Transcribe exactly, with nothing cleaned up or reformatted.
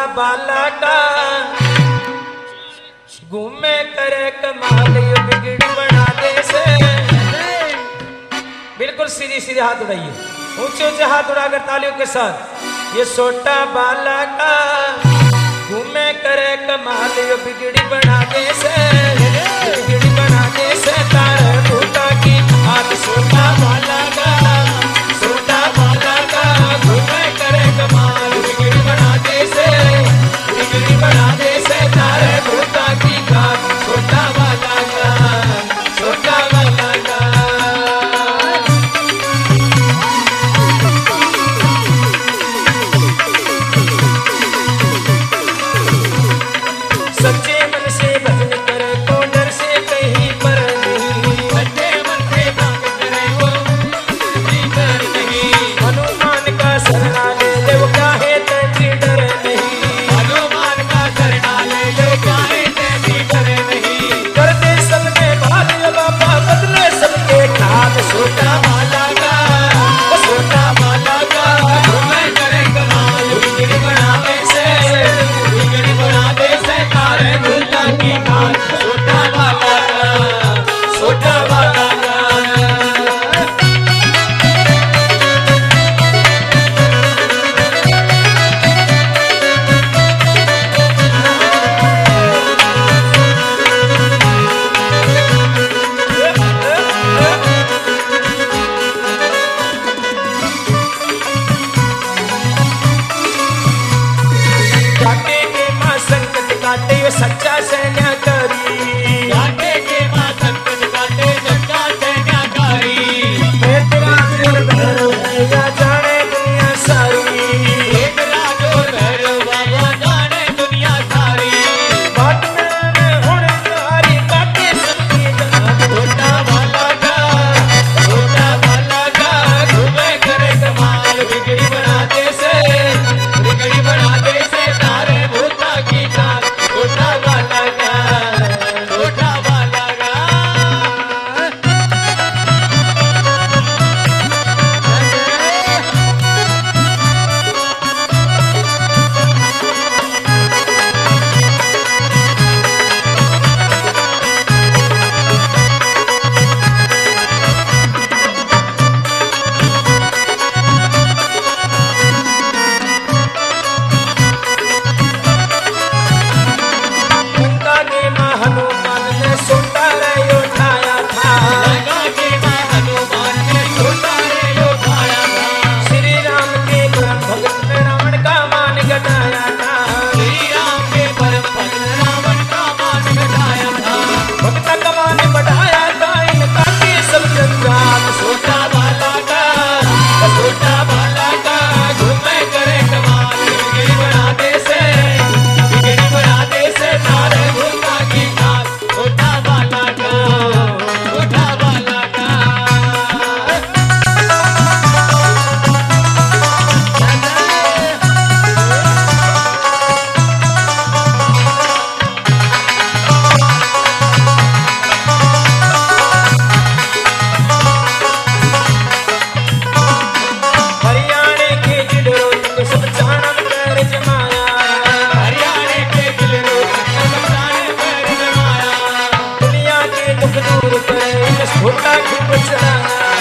बाला का घूमे करे कमाल ये बिगड़ी बना दे से। बिल्कुल सीधी सीधे हाथ उड़ाइए, ऊंचे ऊंचे हाथ उड़ाकर तालियों के साथ। ये छोटा बाला का घूमे करे कमाल ये बिगड़ी बना दे से, बिगड़ी बना दे से तारे भूता की हाथ। छोटा बाला का छोटा बाला का घूमे करे कमाल बिगड़ी बना दे से, बिगड़ी बना दे से तारे भूता की हाथ। छोटा बाला का छोटा बाला का सच्चे मन से भजन करे को डर से कहीं पर नहीं, सच्चे मन से भजन करे को कहीं पर नहीं। हनुमान का शरणा ले ले वो काहे तेरी डर नहीं, हनुमान का शरणा ले ले काहे तेरी डर नहीं। कर दे सबके भाल बाबा बदले सबके ठाक। छोटा बाला का छोटा बाला का घूमे करे कमाल बिगड़ी बना दे से, बिगड़ी बना दे से तारे भूता की हाथ। छोटा बाला का छोटा बाला का काटे के मां संकट काटे ये सच्चा सैन्यकारी, काटे के मां संकट काटे सच्चा सैन्यकारी। एक राज और भैरव भैया जाने दुनिया सारी, एक राज और भैरव बाबा जाने दुनिया सारी। बाट में होने सारी काटे सबकी जान। छोटा बाला का छोटा बाला का घूमे करे कमाल बिगड़ी बना दे से, बिगड़ी बना दे से तारे भूता की हाथ। छोटा बाला का छोटा बाला का गंगा के मां हनुमान ने सोटा रे उठाया था, गंगा के मां हनुमान ने सोटा रे उठाया था। श्री राम के परम भगत ने रावण का मान घटाया था, श्री राम के परम भगत ने रावण का मान घटाया था। भक्त का मान बढ़ाया था इनका के सब जंजाल। छोटा बाला का छोटा बाला का घूमे करे कमाल बिगड़ी बना दे से, बिगड़ी बना दे से तारे भूता की हाथ। छोटा बाला का छोटा बाला का हरियाणे के जिलों तक सब जानम कर जमाया, हरियाणे के जिलों तक सब जानम कर जमाया। दुनिया के दुख दूर करे छोटा खूब चलाया,